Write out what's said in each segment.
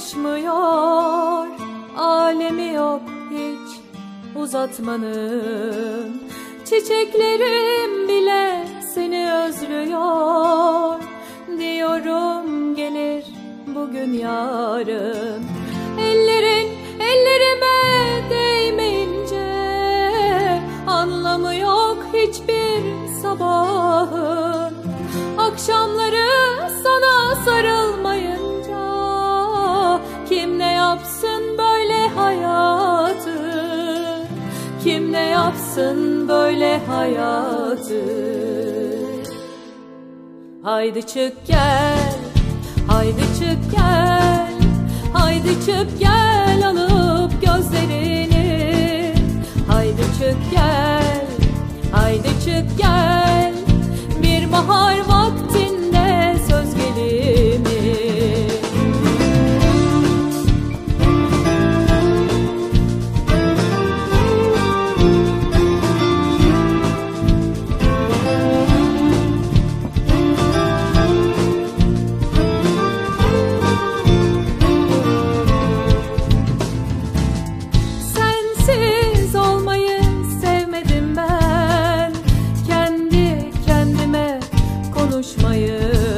yakışmıyor, alemi yok hiç uzatmanın. Çiçeklerim bile seni özlüyor, diyorum gelir bugün yarın. Ellerin ellerime değmeyince anlamı yok hiçbir sabahın. Akşamları sana sarılmayınca kim ne yapsın böyle hayatı? Kim ne yapsın böyle hayatı? Haydi çık gel, haydi çık gel, haydi çık gel alıp gözlerini. Haydi çık gel, haydi çık gel, bir bahar vaktinde söz gelimi. Sensiz olmayı sevmedim ben, kendi kendime konuşmayı.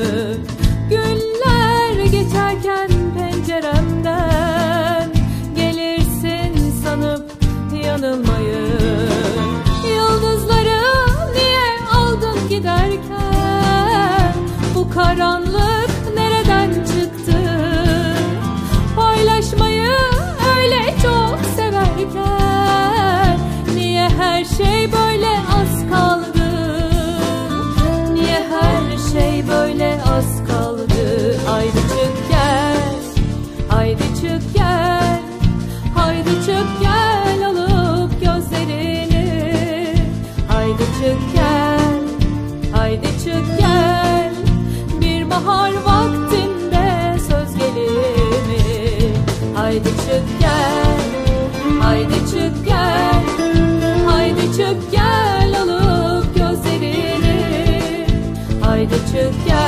Günler geçerken penceremden gelirsin sanıp yanılmayı. Yıldızları niye aldın giderken, bu karanlık nereden çıktı? Paylaşmayı öyle çok severken niye her şey böyle az kaldı? Niye her şey böyle az kaldı? Haydi çık gel, haydi çık gel, haydi çık gel alıp gözlerini. Haydi çık gel, haydi çık gel, bir bahar vaktinde söz gelimi. Haydi çık gel, haydi çık gel, haydi çık gel alıp gözlerini. Haydi çık gel.